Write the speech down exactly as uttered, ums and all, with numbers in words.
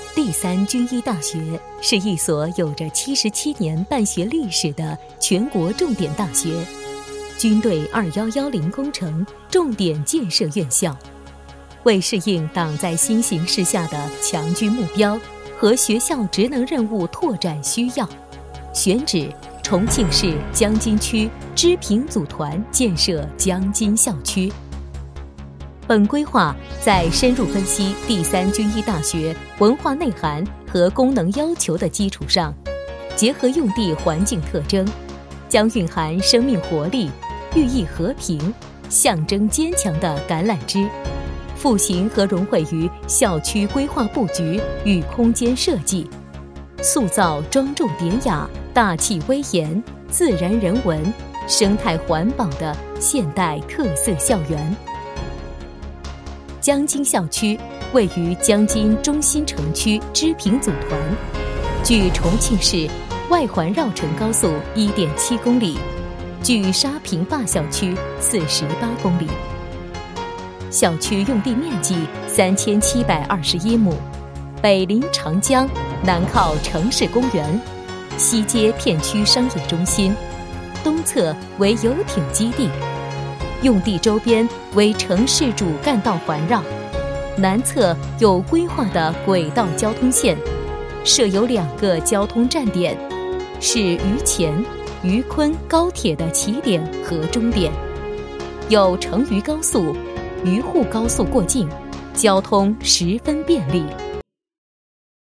第三军医大学是一所有着七十七年办学历史的全国重点大学，军队二一一零工程重点建设院校，为适应党在新形势下的强军目标和学校职能任务拓展需要，选址重庆市江津区织品组团建设江津校区。本规划在深入分析第三军医大学文化内涵和功能要求的基础上，结合用地环境特征，将蕴含生命活力、寓意和平、象征坚强的橄榄枝，复形和融汇于校区规划布局与空间设计，塑造庄重典雅、大气威严、自然人文、生态环保的现代特色校园。江津校区位于江津中心城区织品组团，距重庆市外环绕城高速 一点七公里，距沙坪坝校区四十八公里。校区用地面积三千七百二十一亩，北临长江，南靠城市公园，西接片区商业中心，东侧为游艇基地。用地周边为城市主干道环绕，南侧有规划的轨道交通线，设有两个交通站点，是渝前、渝昆高铁的起点和终点，有成渝高速、渝沪高速过境，交通十分便利。